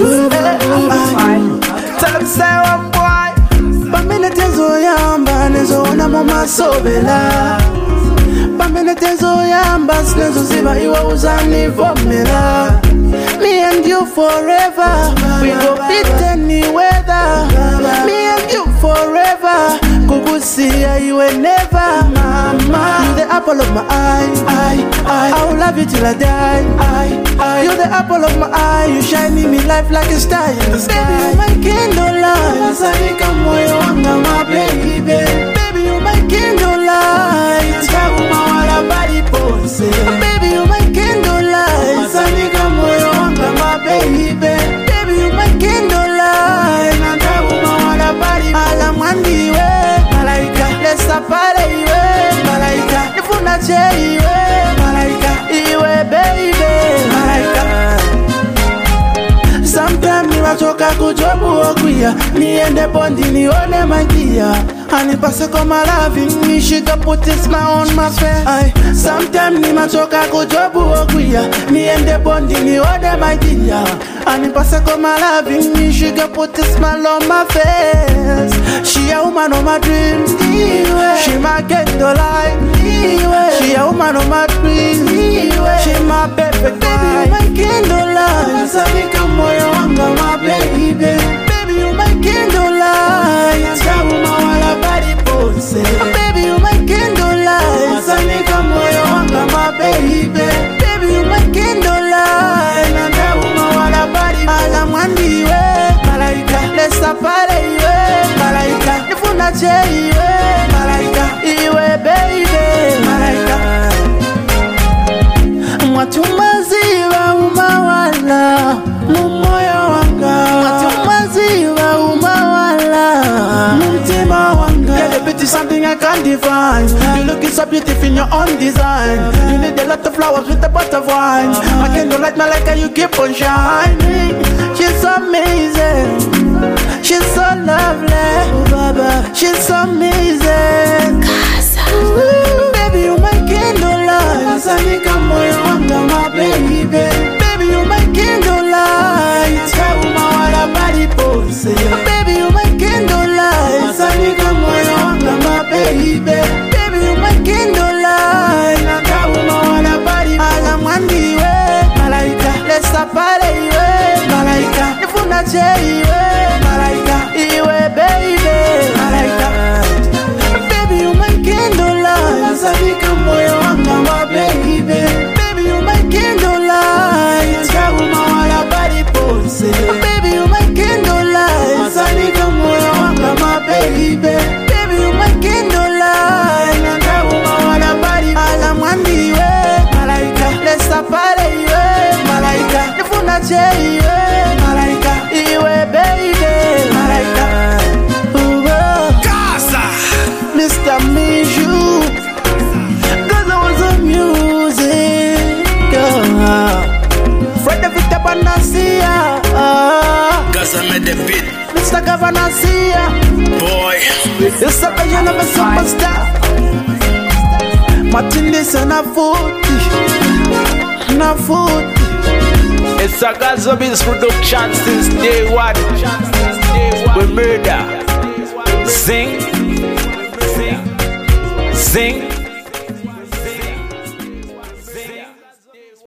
Tell them say one boy. Pamene tezo yamba nezo ona mama sobela. Pamene tezo yamba nezo ziba iwa uzani vomela. Me and you forever. We go beat any weather. Me and you forever. Kukusia you will never. Mama, you the apple of my eye. I will love you till I die. You're the apple of my eye. You shining me life like a star in the sky. Baby, you my candlelight. Masanika moyo wanga my baby. Baby, you my candlelight. Chaguma wala body pose. Baby, you my candlelight. Masanika moyo wanga my baby. Baby, you my candlelight. Chaguma wala body. Alamwandi we malaika. Lesa pare iwe malaika. Nifuna che iwe malaika. Iwe baby malaika. Sometimes niwachoka kujobu okuya. Niende bondi nione magia. Anipase koma loving me. She can put a smile on my face. Sometimes niwachoka kujobu okuya. Niende bondi nione magia. Anipase koma loving me. She can put a smile on my face. She a woman of my dreams. She my candlelight. She a woman of my dreams. She my perfect baby, you my candlelight. Masanika moyo wanga my baby. Baby, you my candlelight. Chaguma wala body pose. Baby, you my candlelight. Masanika moyo wanga my baby. Baby, you my candlelight. Chaguma wala body. Alamwandi we malaika. Lesa pare iwe malaika. Nifuna che iwe malaika. Iwe baby malaika. Mwatumaziwa umawala mumoyo wanga. Mwatumaziwa umawala mumtima wanga. Girl, your beauty something I can't define. You looking so beautiful in your own design. You need a lot of flowers with a butterfly. My candlelight malaika, you keep on shining. She's so amazing. She's so lovely. She's so amazing. Baby, you my candlelight. Masanika moyo wanga my baby. Baby, you my candlelight. Chaguma wala body pose. Baby, you my candlelight. Masanika moyo wanga my baby. Baby, you my candlelight. Chaguma wala body. Alamwandi we malaika. Lesa pare iwe malaika. Nifuna che iwe malaika. Iwe baby malaika. Baby, you my candlelight. Masanika moyo wanga my baby. Baby, you my candlelight. Chaguma wala body pose. Baby, you my candlelight. Masanika moyo wanga my baby. Baby, you my candlelight. Chaguma wala body. Alamwandi we malaika. Lesa pare iwe malaika. Nifuna che iwe malaika. Iwe baby malaika. Mr. Mijou, cause I was on music. Fred the Victor Banasia, cause I made the beat. Mr. Gavanasia, boy, it's a vision of a superstar. Martinez and a footy. It's a Gaza Beats production since day one. We murder. Sing.